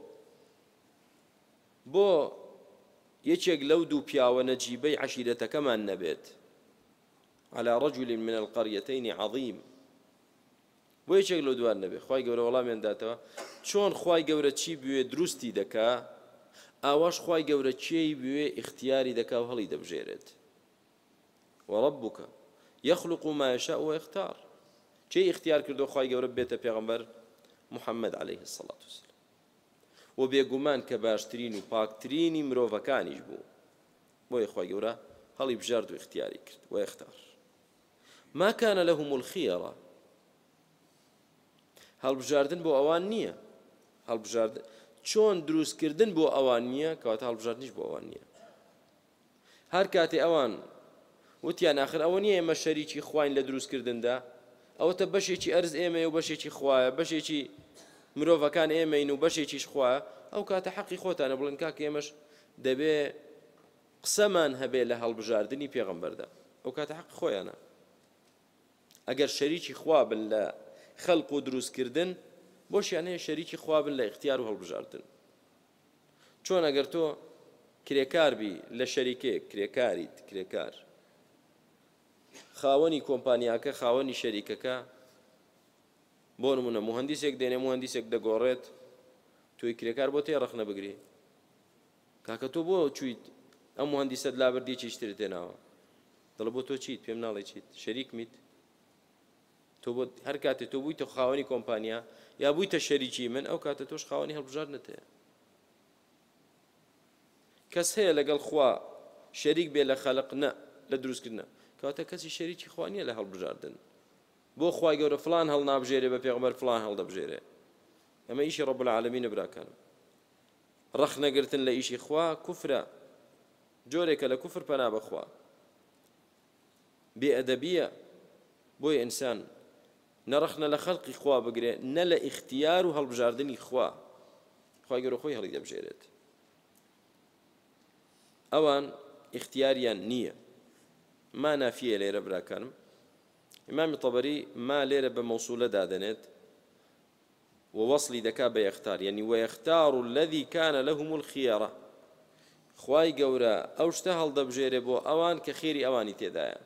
بۆ یەکێک لەو دوو پیاوە نەجیبەی عەشیرەتەکەمان نەبێت على رجل من القريتين عظيم بۆ یەکێک لەو دوان نەبێت خوای گەورە وەڵامیان داتەوە چۆن خوای گەورە چی بوێ دروستی دەکا ئاواش خوای گەورە چی بوێ اختیاری دەکا و هەڵی دەبژێرێت وربك يخلق ما يشاء ويختار چی اختیار کردو خوای گەورە بێتە پێغەمبەر محەممەد عەلەیه السەڵات وەسەلام و بێگومان کە باشترین و پاکترینی مرۆڤەکانیش بوو بۆیە خوای گەورە هەڵی بژارد و اختیاری کرد وەیەختار ما كان لهم الخيرة هەڵبژاردن بۆ ئەوان نییە هەڵبژاردن چۆن دروستکردن بۆ ئەوان نییە کەواتە هەڵبژاردنیش بۆ ئەوان نییە هەر کاتێ ئەوان وتیان ئاخر ئەوە نییە ئێمە شەریکی خواین لە دروستکردندا ئەوەتە بەشێکی ئەرز ئێمەیە و بەشێکی خوایە بەشێکی مرۆڤەکان ئێمەین و بەشێکیش خوایە ئەو کاتە حەقی خۆتانە بڵێن کاکە ئێمەش دەبێ قسەمان هەبێ لە هەڵبژاردنی پێغەمبەردا ئەو کاتە حەقی خۆیانە ئەگەر شەریکی خوا بن لە خەڵق و دروستکردن بۆشیان هەیە شەریکی خوا بن لە اختیار و هەڵبژاردن چۆن ئەگەر تۆ کرێکار بی لە شەریکێک کرێکار خاوەنی کۆمپانیاکە خاوەنی شەریکەکە بۆ نمونە موهەندیسێک دێنێ موهەندیسێک دەگۆڕێت توی کرێکار بۆ تێ ڕەخنە بگری کاکە تۆ بۆ چویت ئەم موهەندیسەت لابردی چیشترت تێناوە دڵ بۆ تۆ چیت پێم ناڵێ چیت شەریکمیت تۆ بۆ هەر کاتێ تۆ بوویتە خاوەنی کۆمپانیا یا بوویتە شەریکی من ئەو کاتە تۆش خاوەنی هەڵبژاردنت هەیە کەس هەیە لەگەڵ خوا شەریک بێ لە خەلق نە لە دروستکردنە کەواتە کەسی شەریکی خوا نییە لە هەڵبژاردن بۆ خوای گەورە فلان هەڵ نابژێرێ بە پێغەمبەر فلان هەڵدەبژێرێ ئەمە ئیشی ڕەب العالەمینە براکانم ڕەخنەگرتن لە ئیشی خوا کوفرە جۆرێکە لە کوفر پەنا بەخوا بێئەدەبیە بۆی ئینسان نەڕەخنە لە خەڵقی خوا بگرێ نە لە ئیختیار و هەڵبژاردنی خوا خوای گەورە خۆی هەڵی دەبژێرێت ئەوان اختیاریان نییە ما نافیە لێرە براکانم ئیمامی طەبەری ما لێرە بە مەوسولە دادەنێت ووەصلی دەکا بە یەختار یعنی وەیەختار الذی کانە لەهم الخیەرە خوای گەورە ئەو شتە هەڵدەبژێرێ بۆ ئەوان کە خێری ئەوانی تێدایە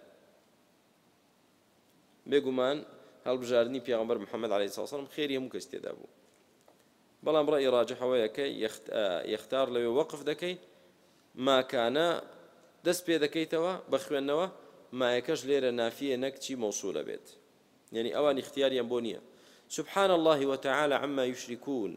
بێگومان هەڵبژاردنی پێغەمبەر محەممەد عەلەیهی سڵام وسەلام خێری هەموو کەس تێدا بوو بەڵام ڕەئی ڕاجح ئەوەیە کە یەختار لەوێ وەقف دەکەی ماکانە دەست پێ دەکەیتەوە بە خوێندنەوە مایەکەش لێرە نافیە نەک چی مەوسوولە بێت يعني ئەوان اختیاریان بۆ نییە سبحان الله وتعالى عما يشركون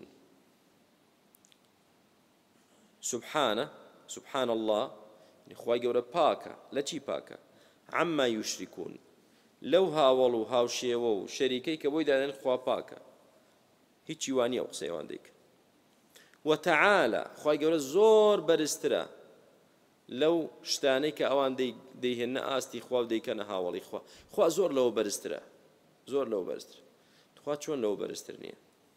سبحان الله خوای گەورە پاکە لە چی پاکە عما يشركون لەو هاوڵ و هاوشێوە و شەریکەی کە بۆی دادەن خوا پاکە هیچی وانە ئەو قسەیوان دەیکە وتعالى خوای گەورە زۆر بەرزترە لەو شتانەی کە ئەوان دەیهێنە ئاستی خوا و دەیکەنە هاوڵی خوا زۆر لەوە بەرزترە زۆر لەوە بەرزتر خوا چۆن لەوە بەرزتر نییە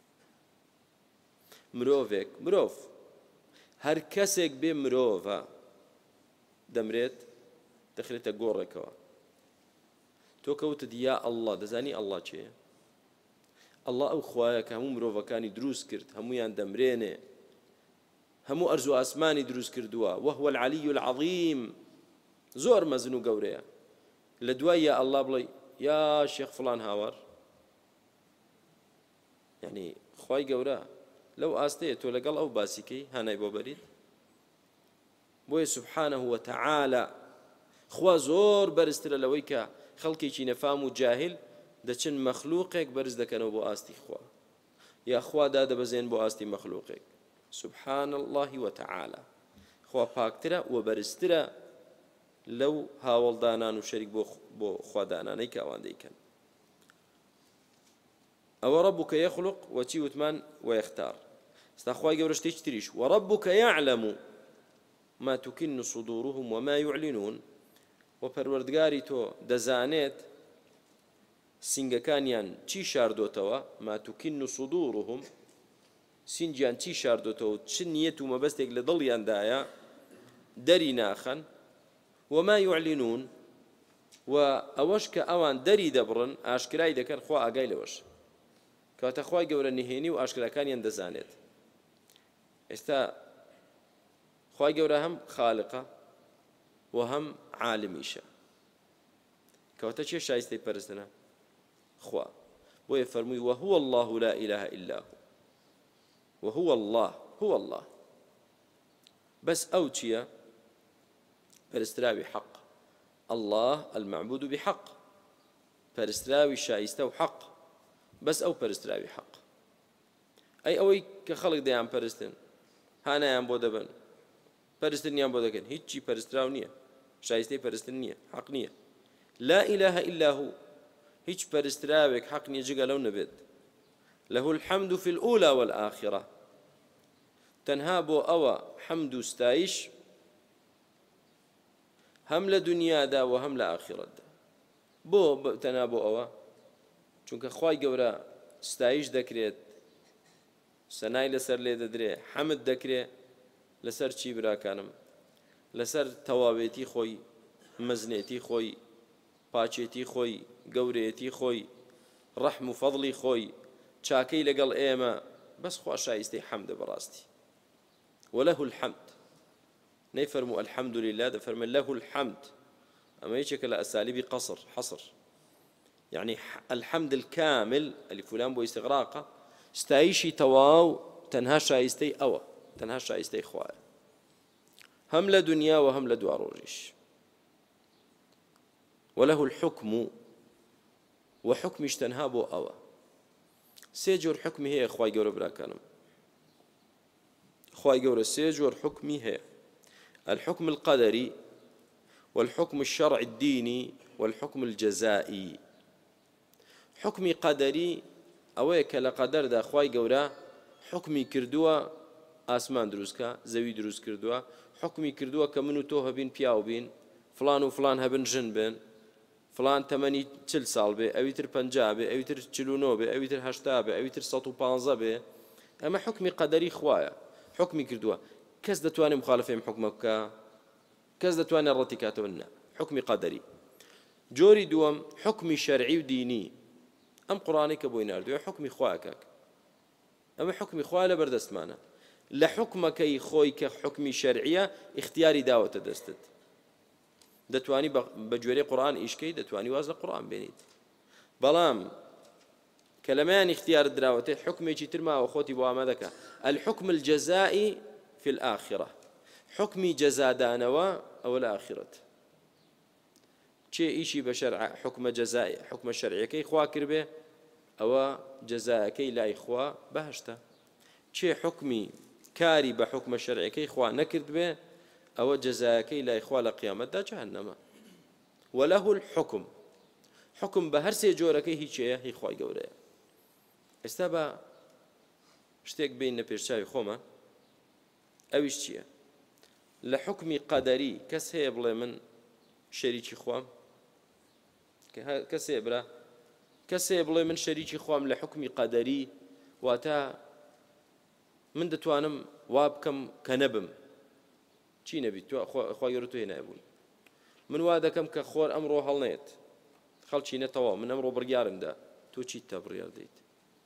مرۆڤ هەر کەسێک بێ مرۆڤە دەمرێت دەخرێتە گۆڕێکەوە تۆ کەوتت یا ئەڵڵا دەزانی ئەڵڵا چێە ئەڵڵا ئەو خوایە کە هەموو مرۆڤەکانی دروست کرد هەمویان دەمرێنێ هەموو ئەرز و ئاسمانی دروست کردووە وهو العلی العظیم زۆر مەزن و گەورەیە لە دوای یا ئەڵڵا بڵێ یا شێخ فڵان هاوار یعنی خوای گەورە لەو ئاستەیە تۆ لەگەڵ ئەو باسیکەی هانای بۆ بەریت بۆیە سبحانه وتعالى خوا زۆر بەرزترە لەوەی کە خەڵکێکی نەفام و جاهل دەچن مەخلووقێک بەرز دەکەنەوە بۆ ئاستی خوا یا خوا دادەبەزێن بۆ ئاستی مەخلووقێک سبحان الله وتعالى خوا پاکترە و بەرزترە لەو هاوڵدانان و شەریک بۆ خوادانانەی کە ئەوان دەیکەن ئەوە ربك يخلق وچی وتمان ويختار استخوای گەورە شتێکی تریش وربك يعلم ما تكن صدورهم وما يعلنون وپەروەردگاری تۆ دەزانێت سینگەکانیان چی شاردۆتەوە ما تكن صدورهم سینجیان چی شاردۆتەوە چ نیەت و مەبەستێک لە دڵیاندایە دەری ناخەن وما يعلنون و ئەوەش کە ئەوان دەری دەبڕن ئاشکرای دەکەن خوا ئاگای لەوەش کەواتە خوای گەورە نهێنی و ئاشکراکانیان دەزانێت ئێستا خوای گەورە هەم خالقە و هەم عالمیشە کەواتە چێ شایستەی پەرستنە خوا بۆیە فەرمووی وهو الله لا إله إلا هو وهو الله هو الله بس ئەو چییە پەرستراوی حەق الله المعبود بحق پەرستراوی شایستە و حەق بس ئەو پەرستراوی حەق ئەی ئەوەی کە خەڵک دەیان پەرستن هانایان بۆ دەبن پەرستنیان بۆ دەکەن هیچی پەرستراو نییە شایستەی پەرستن نییە حەق نییە لا إله إلا هو هیچ پەرستراوێک حەق نییە جگە لەو نەبێت له الحمد في الأولى والآخرة تەنها بۆ ئەوە حەمد و ستایش هەم لە دنیادا و هەم لە ئاخرەتدا بۆ تەنها بۆ ئەوە چونکە خوای گەورە ستایش دەکرێت سەنای لەسەر لێ دەدرێ حەمد دەکرێت لەسەر چی براکانم لەسەر تەواوێتی خۆی مەزنێتی خۆی پاچێتی خۆی گەورەیەتی خۆی ڕەحم و فەضڵی خۆی چاکەی لەگەڵ ئێمە بەس خوا شایستەی حەمدە بەڕاستی وله الحمد نەیفەرموو الحمد لله دەفەرمێ له الحمد ئەمە یەکێکە لە ئەسالیبی حەصر يعني الحمد الكامل ألف ولام بو استغراقة ستايشي تواو تنها شايستي أوا تنها شايستي خواه هم لدنيا وهم لدوار روجيش وله الحكم وحكمش تنها بو أوا سيجور حكمي هي خواي جور براكانم خواي جور سيجور حكمي هي الحكم القدري والحكم الشرعي الديني والحكم الجزائي حكمي قدري ئەوەیە کە لە قەدەردا خوای گەورە حکمی کردووە ئاسمان دروستکە زەوی دروست کردووە حکمی کردووە کە من و تۆ هەبین پیاو بین فلان و فلان هەبن ژن بن فلان تەمەنی 40 ساڵ بێ ئەویتر 50 بێ ئەویتر 49 بێ ئەویتر 80 بێ ئەویتر 115 بێ ئەمە حکمی قەدەری خوایە حکمی کردووە کەس دەتوانێت مخالفەی حکمە بکە کەس دەتوانێت ڕەتی کاتەوە نە حکمی قەدەری جۆری دووەم حکمی شەرعی و دینی ئەم قورآنەی کە بۆی ناردووە حکمی خوایە کاک ئەمە حکمی خوایە لە بەردەستمانە لە حکمەکەی خۆی کە حکمی شەرعیە اختیاری داوەتە دەستت دەتوانی بە گوێرەی قورآن ئیشکەی دەتوانی واز لە قورآن بێنیت بەڵام کە لەمایان اختیارت دراوەتێ حکمێکی تر ماوە خۆتی بۆ ئامادەکە الحكم الجزائي في الآخرة حكمي جزادانەوە ئەوە لە ئاخرەت چێ ئیشی بە شەرع حکمە جەزای حکمە شەرعیەکەی خوا کردبێ ئەوە جەزایەکەی لای خوا بەهەشتە چێ حکمی کاری بە حکمە شەرعیەکەی خوا نەکرد بێ ئەوە جەزایەکەی لای خوا لە قیامەتدا جەهەنەمە وەلەهو الحکم حکم بە هەر سێ جۆرەکەی هیچەیە هی خوای گەورەیە ئێستا بە شتێک بینە پێشچاوی خۆمە ئەویش چییە لە حکمی قەدەری کەس هەیە بڵێ من شەریکی خوام کەسێ برا کەسێ بڵێ من شەریکی خوام لە حکمی قەدەری واتە من دەتوانم وا بکەم کە نەبم چی نەبیت خوا گەورە تۆ هێنایە بوون من وا دەکەم کە خۆر ئەمڕۆ هەڵنێت خەڵکی نەتەواو من ئەمڕۆ بڕیارمدا تۆ چیت تا بڕیار دەیت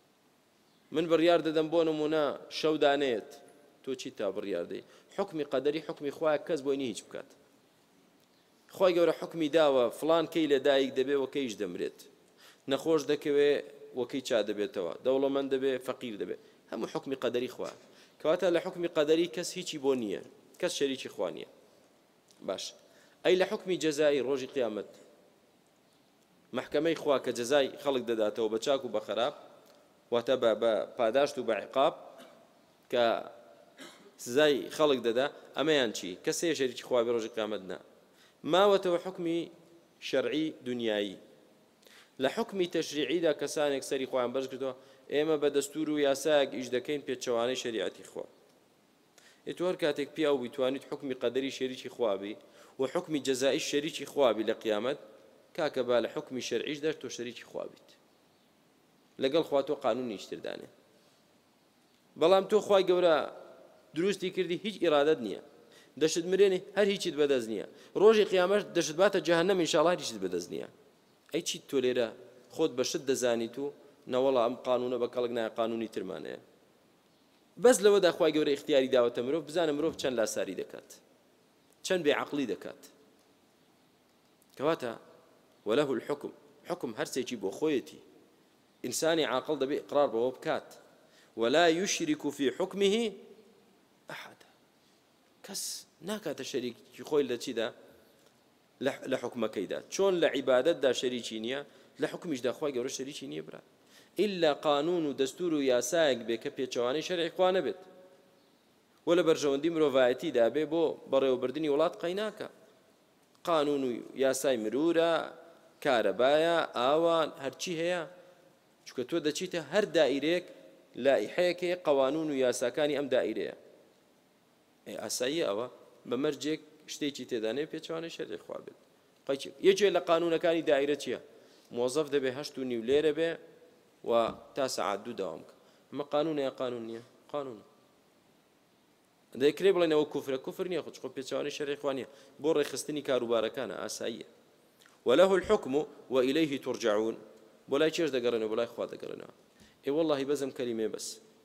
من بڕیار دەدەم بۆ نمونە شەو دانێت تۆ چیت تا بڕیار دەیت حکمی قەدەری حکمی خوایە کەس بۆی هیچ بکات خوای گەورە حکمی داوە فڵان کەی لە دایک دەبێ و کەیش دەمرێت نەخۆش دەکەوێ وەکەی چا دەبێتەوە دەوڵەمەند دەبێ فەقیر دەبێ هەموو حکمی قەدەری خوا کەواتە لە حکمی قەدەری کەس هیچی بۆ نییە کەس شەریکی خوا نییە باش ئەی لە حکمی جەزایی ڕۆژی قیامەت محکەمەی خوا کە جەزای خەڵک دەداتەوە بە چاک و بە خەراپ واتە بە پاداشت و بە عیقاب کە سزای خەڵک دەدا ئەمەیان چی کەسەیە شەریکی خوا بێ ڕۆژی قیامەت نا ماوەتەوە حکمی شەرعی دنیایی لە حکمی تەشریعیدا کەسانێک سەری خۆیان بەرز کردەوە ئێمە بە دەستور و یاسایەک ئیش دەکەین پێچەوانەی شەریعەتی خوا ئێتۆ هەر کاتێک پیا و بیتوانیت حکمی قەدەری شەریکی خوا بی و حکمی جەزایی شەریکی خوا بی لە قیامەت کاکە با لە حکمی شەرعیشدا تۆ شەریکی خوا بیت لەگەڵ خوا تۆ قانونی شتردانێ بەڵام تۆ خوای گەورە دروستی کردی هیچ ئیرادەت نییە دەشت مرێنی هەر هیچیت بەدەست نییە ڕۆژی قیامەت دەشت باتە جەهەنەم ئینشاڵڵا هیچیت بەدەست نییە ئەی چیت تۆ لێرە خۆت بەشت دەزانیت و نەوەڵا ئەم قانونە بە کەڵک نایە قانونی ترمانەیە بەس لەوەدا خوای گەورە اختیاری داوەتە مرۆڤ بزانە مرۆڤ چەند لاساری دەکات چەند بێعەقڵی دەکات کەواتە وەلەهو الحکم حکم هەرسێکی بۆ خۆیەتی ئینسانی عاقڵ دەبێ ئیقرار بەوە بکات ولا يشرك في حكمه أحد کەس ناکاتە شەریکی خۆی لە چیدا لە حکمەکەیدا چۆن لە عیبادەتدا شەریکی نییە لە حکمیشدا خوای گەورە شەریکی نییە برا ئیلا قانون و دەستور و یاسایەک بێ کە پێچەوانەی شەرعی خوا نەبێت وە لە بەرژەوەندی مرۆڤایەتیدا بێ بۆ بەڕێوەبردننی وڵات قەیناکە قانون و یاسای مرورە کارەبایە ئاوان هەرچی هەیە چونکە تۆ دەچیتە هەر دائیرەیەک لائحەیەک هەیە قەوانون و یاساکانی ئەم دائیرەیە ئاسایی ئەوە بە مەرجێک شتێکی تێدانێ پێچوانەی شەرعی خوا بێت یەکێ لە قانونەکانی دائیرە چییە مۆزەف دەبێ 8:30 لێرە بێ و تا سەعات 2 داوام بکە ئەمە قانونە یا قانون نییە قانونە دەیکرێ بڵێنەوە کوفر نییە خۆ پێچوانەی شەرعی خوا نییە بۆ ڕێخستنی کاروبارەکانە ئاساییە وله الحكم وإليه ترجعون بۆ لای چێش دەگەڕێنەوە بۆ لای خوا دەگەڕێنەوە ئێ وەڵڵاهی بەزم کەلیمێ بەس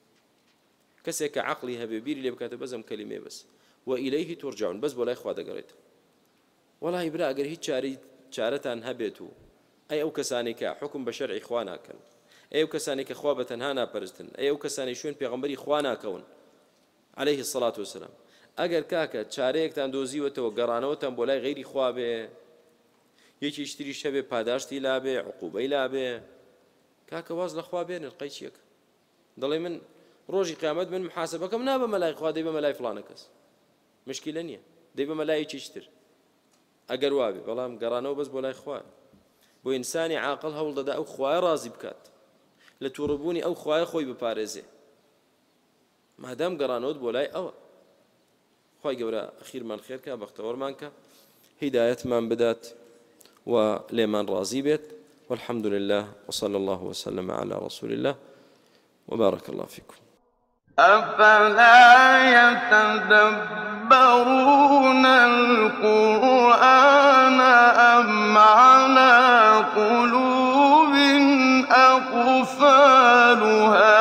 کەسێک کە عەقڵی هەبێ بیری لێ بکاتە بەزم کەلیمێ بەس وإليه ترجعون بەس بۆ لای خوا دەگەڕێتەوە وەڵڵاهی برا ئەگەر هیچ چارەتان هەبێت و ئەی ئەو کەسانێک کە حکم بە شەرعی خوا ناکەن ئەی ئەو کەسانێک کە خوا بەتەنها ناپەرستن ئەی ئەو کەسانی شوێن پێغەمبەری خوا ناکەون عليه الصلاة والسلام ئەگەر کاکە چارەیەکتان دۆزیوەتەوە گەڕانەوەتان بۆ لای غەیری خوا بێ یەکی شتریش هەبێ پاداشتی لابێ عقوبەی لابێ کاکە واز لە خوا بێنن قەی چیەکە دەڵێ من ڕۆژی قیامەت من محاسبەکەم نابە مەلای خوا دەی بە مەلای فڵانە کەس مشکلە نییە دەی بە مەلایەکی شتر ئەگەر وابێ بەڵام گەڕانەوە بەس بۆ لای خوا بۆ ئینسانی عاقڵ هەوڵ دەدا ئەو خوایە ڕازی بکات لە تووڕبوونی ئەو خوایە خۆی بپارێزێ مادام گەڕانەوەت بۆ لای ئەوە خوای گەورە ئەخیرمان خێرکە بەختەوەرمان کە هیدایەتمان بدات ولمن راضي بيت والحمد لله وصلى الله وسلم على رسول الله وبارك الله فيكم أفلا يتدبرون القرآن أم على قلوب أقفالها